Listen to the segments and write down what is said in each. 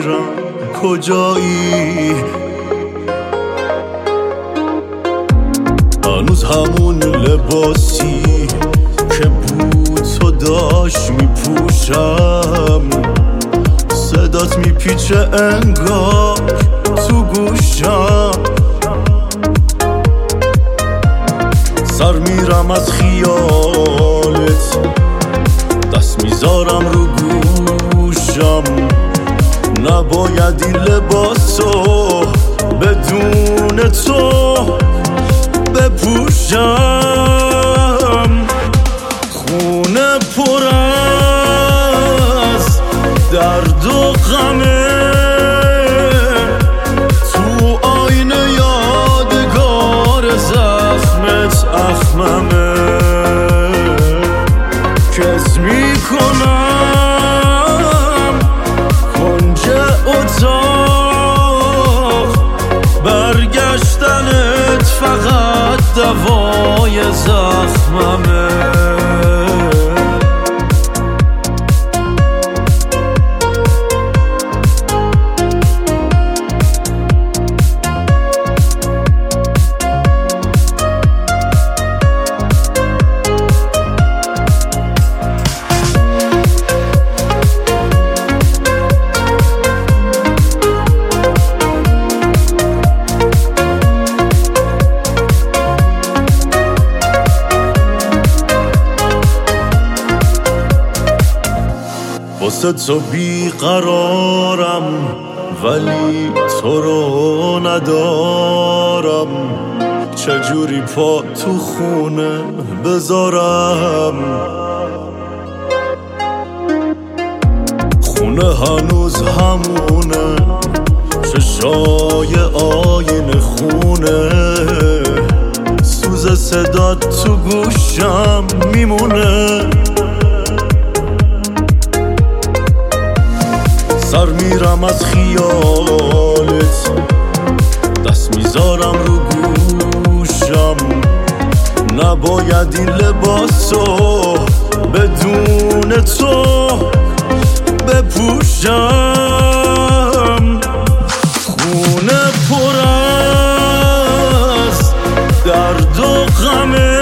میرم کجایی؟ هنوز همون لباسی که بود تو داشت میپوشم، صدات میپیچه انگار تو گوشم، سر میرم از خیالت، دست میذارم رو گوشم، نباید این لباسو بدون تو بپوشم. خونه پر از درد و غمه، تو آینه یادگار زخمت اخممه، کس میکنم کنج اتاق، برگشتنت فقط دوای زخممه. واسه تو بیقرارم ولی تو رو ندارم، چجوری پا تو خونه بذارم؟ خونه هنوز همونه، چشای آینه خونه، سوز صدات تو گوشم میمونه، سر میرم از خیالت، دست میذارم رو گوشم، نباید این لباسو بدون تو بپوشم. خونه پر از درد و غمه،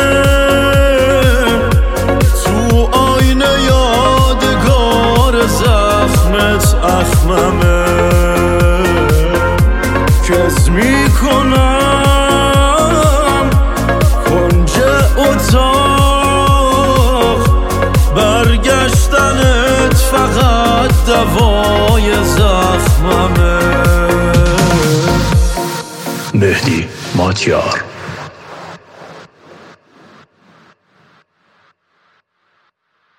تو آینه یادگار زخمت اخممه، کس میکنم کنج اتاق، برگشتنت فقط دوای زخممه. مهدی ماتیار.